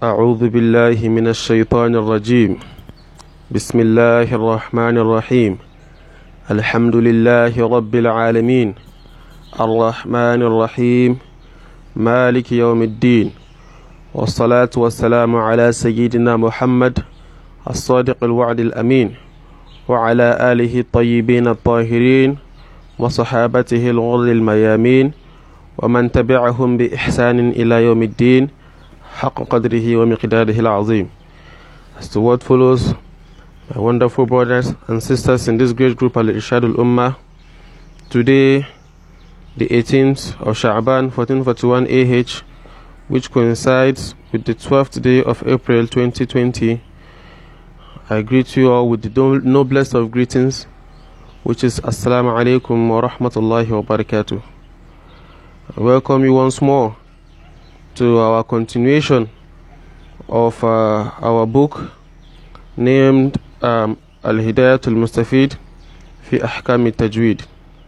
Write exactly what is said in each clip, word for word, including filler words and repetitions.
أعوذ بالله من الشيطان الرجيم. بسم الله الرحمن الرحيم. الحمد لله رب العالمين الرحمن الرحيم مالك يوم الدين، والصلاة والسلام على سيدنا محمد الصادق الوعد الأمين، وعلى آله الطيبين الطاهرين وصحابته الغر الميامين، ومن تبعهم بإحسان إلى يوم الدين حق قدره ومقداره العظيم. As to what follows, my wonderful brothers and sisters in this great group Al-Irshad Al-Ummah, today the eighteenth of Sha'ban fourteen forty-one A H, which coincides with the twelfth day of April twenty twenty, I greet you all with the noblest of greetings, which is Assalamu alaikum wa rahmatullahi wa barakatuh. I welcome you once more to our continuation of uh, our book named um, Al-Hidayatul Mustafid fi Ahkam Tajweed.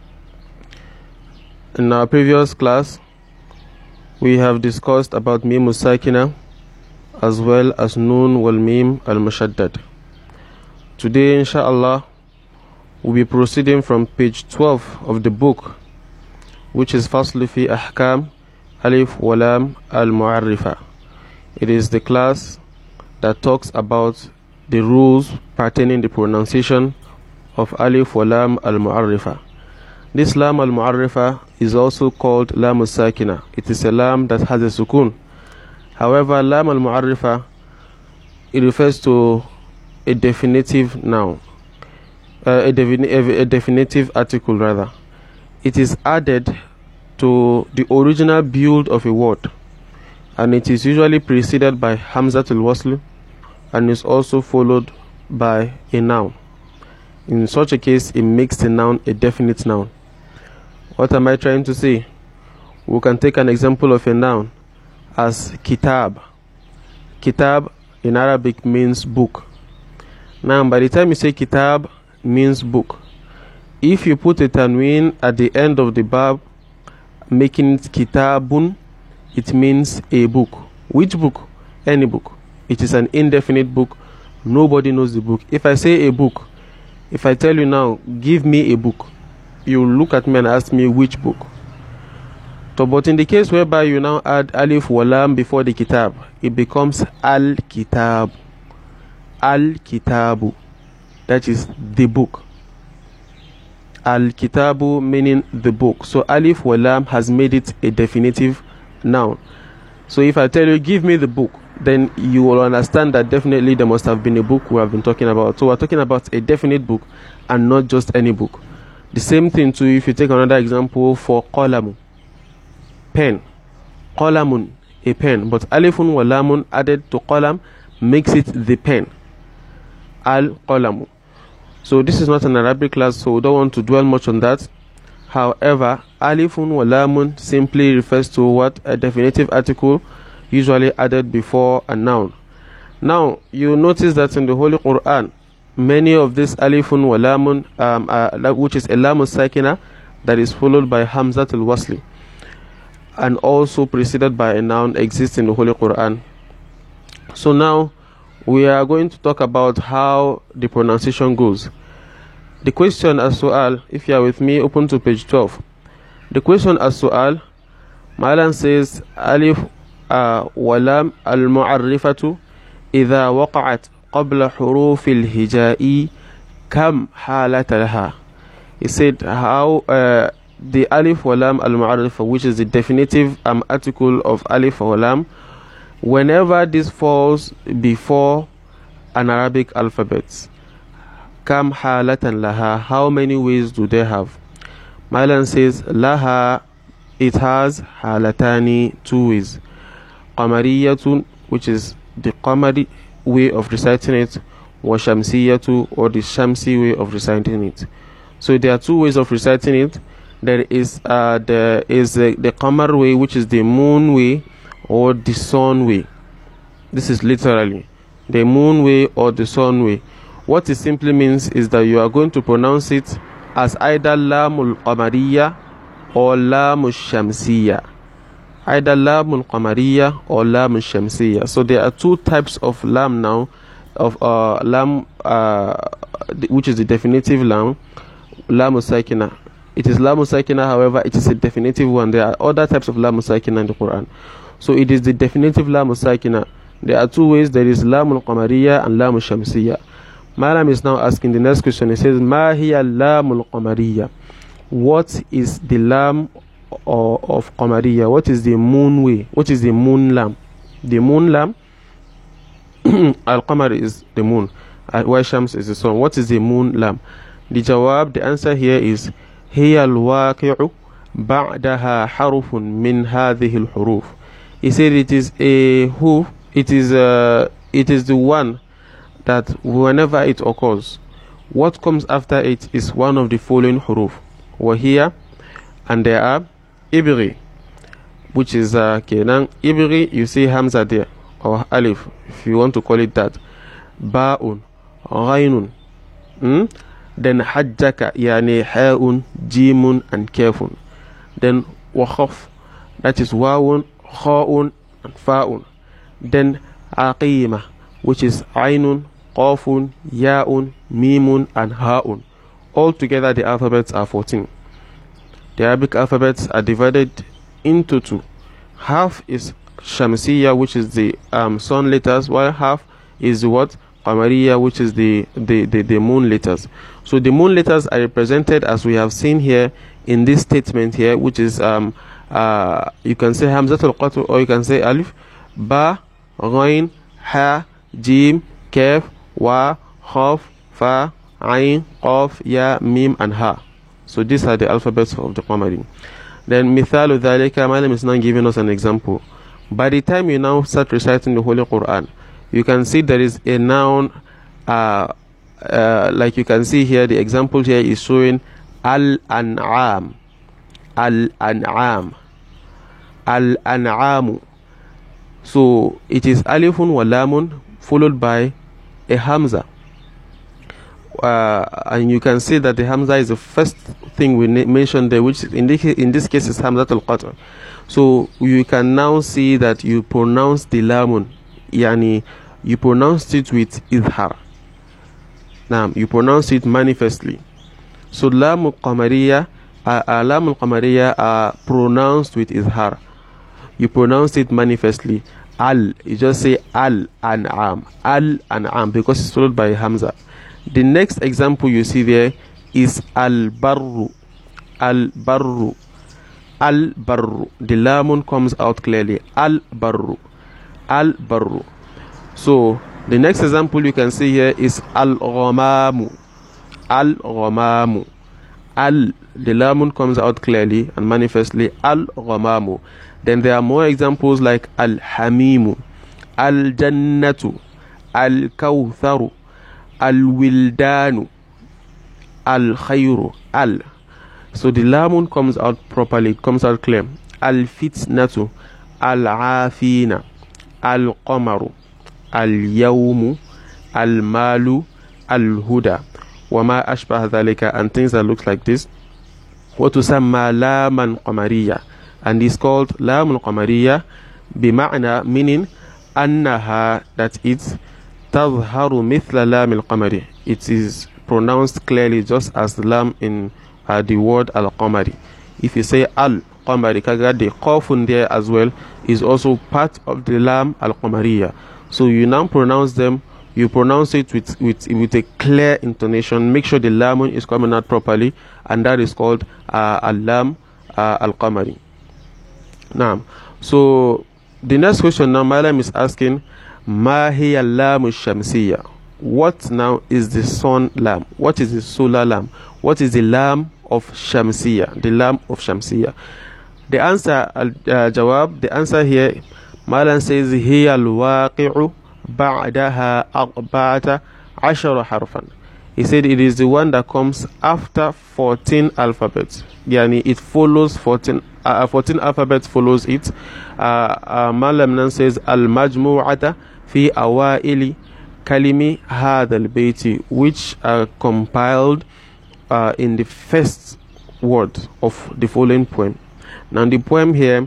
In our previous class, we have discussed about Mim Sakina as well as Noon wal Mim al-Mushaddad. Today, inshallah, we'll be proceeding from page twelve of the book, which is Faslu fi Ahkam Alif wa Lam al-Mu'arrifa. It is the class that talks about the rules pertaining the pronunciation of Alif wa Lam al-Mu'arrifa. This Lam al-Mu'arrifa is also called Lam al-Sakina. It is a Lam that has a sukun. However, Lam al-Mu'arrifa, it refers to a definitive noun, uh, a, defini a definitive article rather. It is added to the original build of a word, and it is usually preceded by Hamzatul Wasl and is also followed by a noun. In such a case, it makes the noun a definite noun. What am I trying to say? We can take an example of a noun as kitab. Kitab in Arabic means book. Now, by the time you say kitab means book, if you put a tanween at the end of the verb, making it kitabun, it means a book. Which book? Any book. It is an indefinite book. Nobody knows the book. If I say a book, if I tell you now, give me a book, you look at me and ask me which book. So, but in the case whereby you now add alif wa lam before the kitab, it becomes al-kitab. Al-kitabu. That is the book. Al-kitabu meaning the book. So alif wa lam has made it a definitive noun. So if I tell you, give me the book, then you will understand that definitely there must have been a book we have been talking about. So we're talking about a definite book and not just any book. The same thing too if you take another example for qalamu, pen. Qalamun, a pen. But alifun wa lamun added to qalam makes it the pen. Al-qalamu. So this is not an Arabic class, so we don't want to dwell much on that. However, alifun wa lamun simply refers to what? A definitive article usually added before a noun. Now, you notice that in the Holy Quran, many of this alifun wa lamun, um, uh, which is a lamun sakina, that is followed by hamzatul wasli, and also preceded by a noun, exists in the Holy Quran. So now, we are going to talk about how the pronunciation goes. The question as su'al, if you are with me, open to page twelve. The question as su'al, Malan says, Alif uh, walam al-mu'arrifatu idha waqa'at qabla huruf al-hija'i kam halat laha. He said how uh, the Alif walam al-mu'arrifa, which is the definitive um, article of Alif walam, whenever this falls before an Arabic alphabet, kam halatan laha, how many ways do they have? Mailan says laha, it has halatani, two ways. Qamariyatun, which is the qamari way of reciting it, wa shamsiyatu, or the shamsi way of reciting it. So there are two ways of reciting it. There is uh, there is uh, the qamar way, which is the moon way, or the sun way. This is literally the moon way or the sun way. What it simply means is that you are going to pronounce it as either lamul qamariya or lamul shamsiya. either lam al-qamariyya or lam al-shamsiyya. So there are two types of lam now, of uh, lam, uh, which is the definitive lam, lam al-sakina. It is lam al-sakina, however, it is a definitive one. There are other types of lam al-sakina in the Quran. So it is the definitive lam al-sakina. There are two ways. There is lam al-qamariyya and lam al-shamsiyya. Malam is now asking the next question. He says, Ma hiya lam al-qamariyya? What is the lam of, of qamariyya? What is the moon way? What is the moon lam? The moon lam, al-qamar is the moon, while shams is the sun. What is the moon lam? The jawab, the answer here is, hiya al-waqi'u ba'daha harufun min hadhihi al-huruf. He said it is a who, it is uh, it is the one that whenever it occurs, what comes after it is one of the following huruf. Wahia, and there are ibri, which is uh, kenan. Ibri, you see hamza there, or alif, if you want to call it that. Ba'un, ghainun, hmm? Then hajjaka, yani ha'un, jimun, and kafun. Then wakhaf, that is wawun, kha'un, and fa'un. Then aqima, which is ainun, qafun, ya'un, mimun, and ha'un. Altogether the alphabets are fourteen. The Arabic alphabets are divided into two. Half is shamsiyya, which is the um, sun letters, while half is what? Qamariyya, which is the, the, the, the moon letters. So the moon letters are represented as we have seen here in this statement here, which is um uh you can say hamzatul qatr, or you can say alif, ba, ghain, ha, jim, kaf, wa, khaf, fa, ain, qaf, ya, mim, and ha. So these are the alphabets of the Qamari. Then mithalu dhalika, Malam is now giving us an example. By the time you now start reciting the Holy Quran, you can see there is a noun, uh, uh, like you can see here, the example here is showing al-an'am, al-an'am, al-an'amu. So it is alifun wa lamun followed by a hamza. Uh, and you can see that the hamza is the first thing we mentioned there, which in this, in this case is hamzatul qatr. So you can now see that you pronounce the lamun, yani you pronounce it with idhar. Now you pronounce it manifestly. So lam al-qamariyya, uh, uh, lam al-qamariyya are pronounced with idhar. You pronounce it manifestly. Al, you just say al-an'am, al-an'am, because it's followed by hamza. The next example you see there is al-barru, al-barru, al-barru. The lamun comes out clearly. Al-barru, al-barru. So the next example you can see here is al-ghamamu, al-ghamamu. Al, the lamun comes out clearly and manifestly. Al-ghamamu. Then there are more examples like al-hamimu, al-jannatu, al-kawtharu, al-wildanu, al-khayru, al. So the lamun comes out properly, it comes out clear. Al-fitnatu, al-afina, al-qamaru, al-yawmu, al-malu, al-huda, wama ashbah dhalika, and things that look like this. وتسمى لاما قمرية, and is called lam al-qamariyya بمعنى, meaning أنها, that it's تظهر مثل لام القمر, it is pronounced clearly just as the lam in uh, the word al-qamari. If you say al-qamari, the qafun there as well is also part of the lam al-qamariyya. So you now pronounce them, you pronounce it with, with, with a clear intonation. Make sure the lamun is coming out properly, and that is called uh, al-lam uh, al-qamari. Now, so the next question now, Malam is asking, Ma hiya lam al-shamsiyya? What now is the sun lam? What is the solar lam? What is the lam of shamsiyya? The lam of shamsiyya. The answer, uh, jawab, the answer here, Malam says, hiya al-waqi'u ba'daha arba'ata ashara harfan. He said it is the one that comes after fourteen alphabets. Yani it follows fourteen, uh, fourteen alphabets follows it. Uh, uh, Malam then says, al-majmu'ata fi awaili kalimi hadha al-bayti, which are compiled uh, in the first word of the following poem. Now the poem here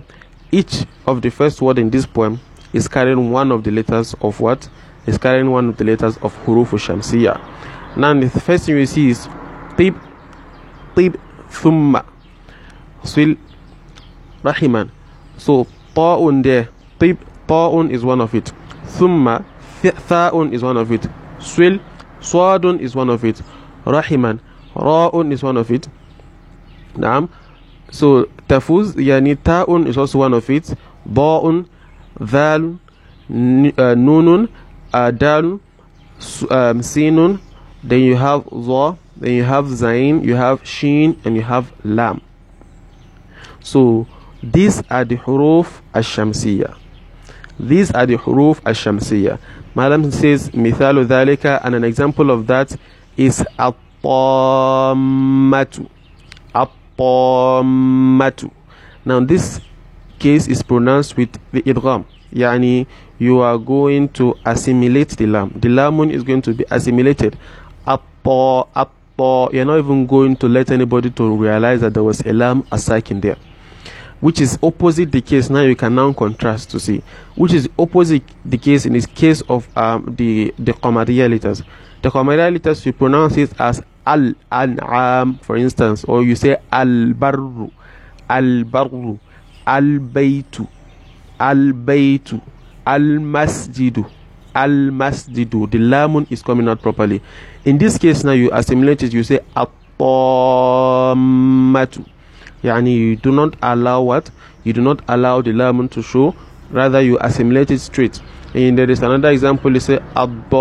each of the first word in this poem is carrying one of the letters of what? Is carrying one of the letters of huruf al-shamsiyya. Now the first thing you see is tib, tib, thumma, swil, rahiman. So ta'un there, tib, ta'un is one of it. Thumma, tha'un is one of it. Swil, swadun is one of it. Rahiman, ra'un is one of it. Naam. So tafuz, yani ta'un is also one of it. Ba'un, dhal, nunun, uh, dal, um, sinun. Then you have za, then you have zain, you have sheen, and you have lam. So these are the huruf ash-shamsiyya. These are the huruf ash-shamsiyya. Malam says mithalu dhalika, and an example of that is at-tammatu. At-tammatu. Now this case is pronounced with the idgham. Yani you are going to assimilate the lam. The lamun is going to be assimilated. At-ta, at-ta. You're not even going to let anybody to realize that there was a lam aside in there. Which is opposite the case. Now you can now contrast to see. Which is opposite the case in this case of um, the the Qamariya letters. The Qamariya letters, you pronounce it as al-an'am, for instance, or you say al-barru, al-barru, al-baytu, al-baytu, al-masjidu, al-masjidu. The lamun is coming out properly. In this case now you assimilate it, you say at-tammatu. Yani you do not allow what? You do not allow the lamun to show, rather you assimilate it straight. And there is another example, you say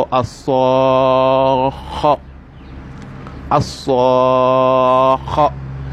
as-sakha, as-sakha.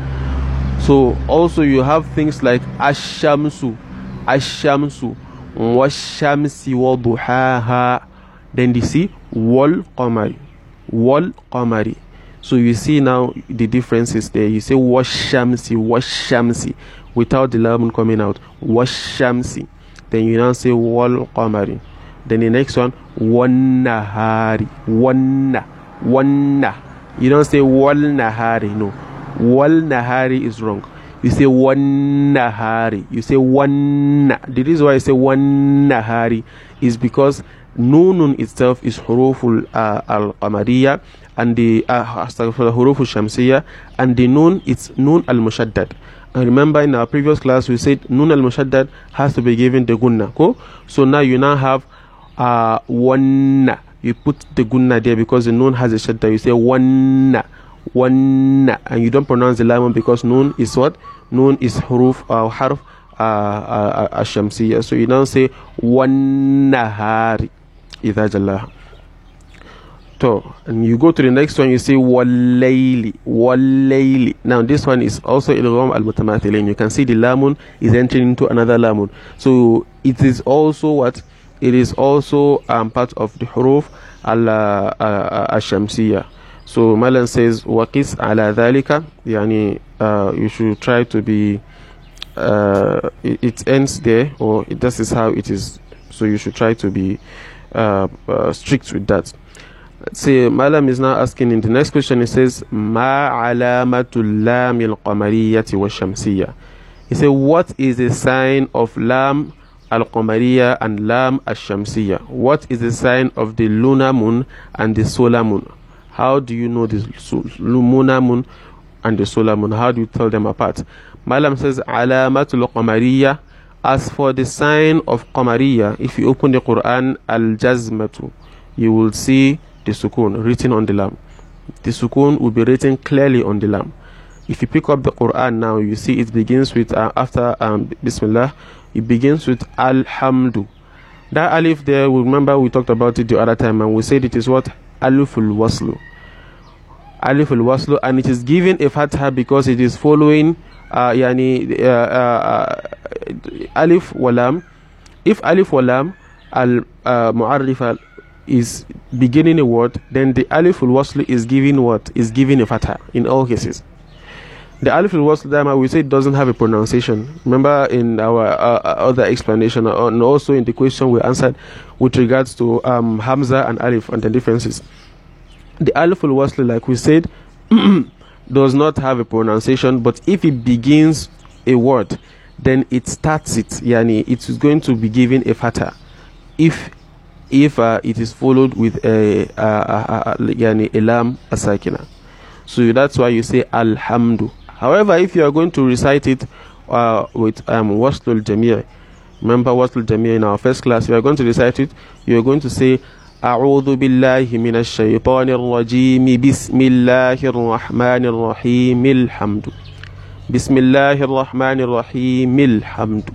So also you have things like ash-shamsu, ash-shamsu, wash-shamsi wa-duhaha. Then you see wal-qamari, wal-qamari. So you see now the differences there. You say wash-shamsi, wash-shamsi, without the lamun coming out. Wash-shamsi. Then you now say wal-qamari. Then the next one, wan-nahari, wanna, wanna. You don't say wal-nahari, no. Wal-nahari is wrong. You say wan-nahari. You say wanna. The reason why I say wan-nahari is because nunun itself is huruful uh, al-qamariyya, and the uh, huruful shamsiyya, and the nun, it's nun al-mushaddad. And remember in our previous class we said nun al-mushaddad has to be given the gunna. Cool? So now you now have uh, wanna. You put the gunna there because the nun has a shadda. You say wanna, wanna, and you don't pronounce the lamun because nun is what? Nun is huruf or uh, harf uh, uh, uh, shamsiyya. So you now say wan-nahari idha jallaha. So, and you go to the next one, you say wal-layli, wal-layli. Now this one is also idgham al-mutamathilin. You can see the lamun is entering into another lamun. So it is also what? It is also um, part of the huruf al-shamsiyya. So Malan says waqis ala dhalika, yani uh, you should try to be uh, it, it ends there, or it, this is how it is. So you should try to be uh, uh, strict with that. Let's see, Malam is now asking in the next question. He says ma alamatul lam al-qamariyyati wa shamsiyya. He said, what is the sign of lam al-qamariyya and lam al-shamsiyya? What is the sign of the lunar moon and the solar moon? How do you know the lunar moon and the solar moon? How do you tell them apart? Malam says alamatul qamariyya. As for the sign of qamariyya, if you open the Quran, al-jazmatu, you will see the sukun written on the lam. The sukun will be written clearly on the lam. If you pick up the Quran now, you see it begins with uh, after um, Bismillah, it begins with Alhamdu. That alif there, we remember we talked about it the other time, and we said it is what? Aliful waslu. Aliful waslu, and it is given a fatha because it is following uh, yani uh, uh, alif walam. If alif walam al uh, mu'arrifa is beginning a word, then the aliful wasl is giving what? Is giving a fatha in all cases. The aliful wasl dama, we say it doesn't have a pronunciation. Remember in our uh, other explanation, and also in the question we answered with regards to um, Hamza and Alif and the differences. The aliful wasl, like we said, does not have a pronunciation, but if it begins a word, then it starts it. Yani it is going to be given a fatha if if uh, it is followed with a, a, a, a yani a lam asakina. So that's why you say alhamdu. However, if you are going to recite it uh, with um, waslul jami', remember waslul jami' in our first class, you are going to recite it, you are going to say أعوذ بالله من الشيطان الرجيم بسم الله الرحمن الرحيم الحمد بسم الله الرحمن الرحيم الحمد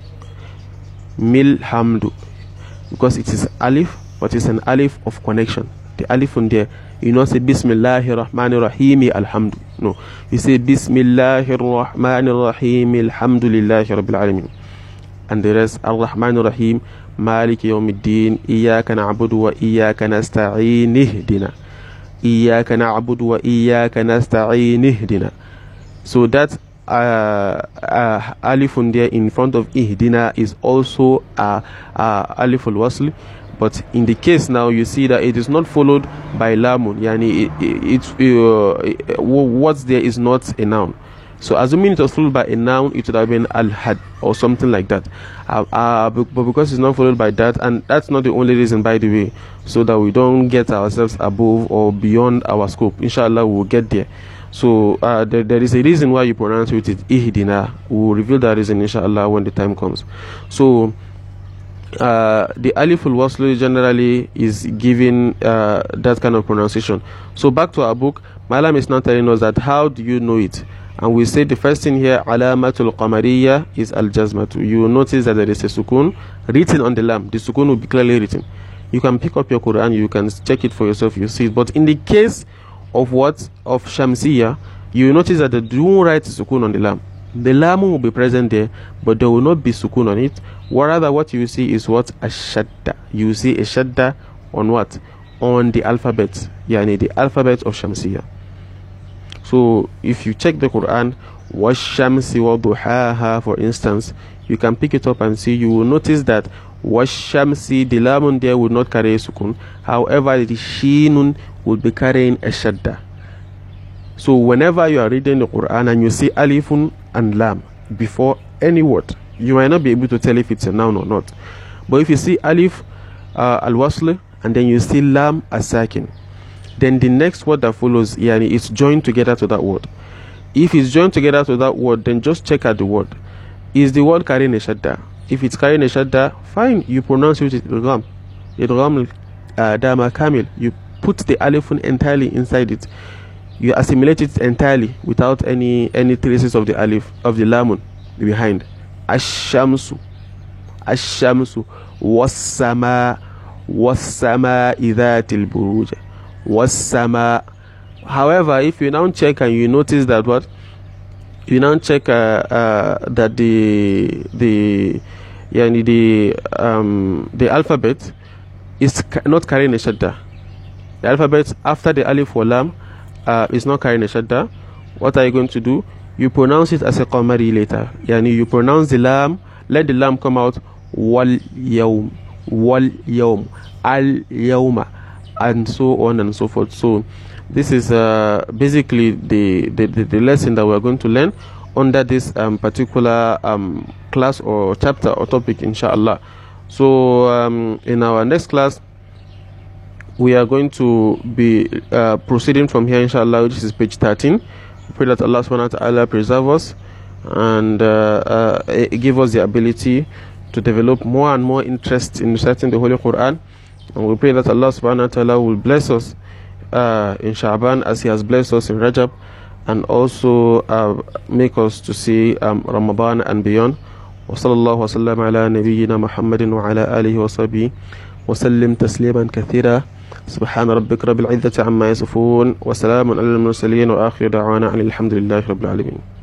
milhamdu, because it is alif, but it's an alif of connection. The alif on there, you not say Bismillahir Rahmanir Rahim Alhamdu. No, you say Bismillahir Rahmanir Rahim Alhamdulillahi Rabbil Alamin. And the rest, Ar-Rahmanir Rahim Maliki Yawmiddin Iyyaka na'budu wa iyyaka nasta'in ihdina Iyyaka na'budu wa iyyaka nasta'in ihdina. So that uh, uh, alif on there in front of ihdina is also uh, uh, alif al-wasl. But in the case now, you see that it is not followed by lamun. Yani it, it, it, uh, what's there is not a noun. So assuming it was followed by a noun, it would have been al-had or something like that. Uh, uh, but because it's not followed by that, and that's not the only reason, by the way, so that we don't get ourselves above or beyond our scope. Inshallah, we'll get there. So uh, there, there is a reason why you pronounce it ihdina. We'll reveal that reason, inshallah, when the time comes. So uh, the alif al-wasl generally is given uh, that kind of pronunciation. So back to our book, Malam is now telling us that how do you know it? And we say the first thing here, alamatul qamariyya, is al-jazmatu. You will notice that there is a sukun written on the lam. The sukun will be clearly written. You can pick up your Quran, you can check it for yourself, you see it. But in the case of what? Of shamsiyya, you will notice that they don't write sukun on the lam. The lam will be present there, but there will not be sukun on it. Rather, what you see is what? A shadda. You see a shadda on what? On the alphabet. Yani the alphabet of shamsiyya. So if you check the Quran, washamsi wa duhaha, for instance, you can pick it up and see, you will notice that washamsi, the lamun there will not carry a sukun. However, the shinun will be carrying a shadda. So whenever you are reading the Quran and you see alifun and lam before any word, you might not be able to tell if it's a noun or not. But if you see alif uh, al-wasl and then you see lam as-sakin, then the next word that follows, yani, it's joined together to that word. If it's joined together to that word, then just check out the word. Is the word carrying a shadda? If it's carrying a shadda, fine, you pronounce it idgham. Idgham uh, dama kamil. You put the alifun entirely inside it. You assimilate it entirely without any any traces of the alif, of the lamun behind. Ash-shamsu, ash-shamsu, was-sama, was-sama idhatil buruj. Was-sama. However, if you now check and you notice that what you now check uh, uh, that the the yani the um the alphabet is ca not carrying a shadda. The alphabet after the alif or lam uh, is not carrying a shadda. What are you going to do? You pronounce it as a qamari later. Yani you pronounce the lam, let the lam come out, wal yawm, wal yawm, al yawma, and so on and so forth. So this is uh, basically the, the, the, the lesson that we're going to learn under this um, particular um, class or chapter or topic, inshallah. So um, in our next class, we are going to be uh, proceeding from here, inshallah, which is page thirteen. We pray that Allah subhanahu wa ta'ala preserve us and uh, uh, give us the ability to develop more and more interest in reciting the Holy Quran. And we pray that Allah subhanahu wa ta'ala will bless us uh, in Sha'ban as He has blessed us in Rajab, and also uh, make us to see um, Ramadan and beyond. Wa sallallahu wa sallam ala nabiyyina Muhammadin wa ala alihi wa sahbihi wa sallim tasliman kathira. Subhana rabbika rabbil izzati amma yasifun wa salamun alal mursalin wa akhiru da'wana alhamdulillahi rabbil alamin.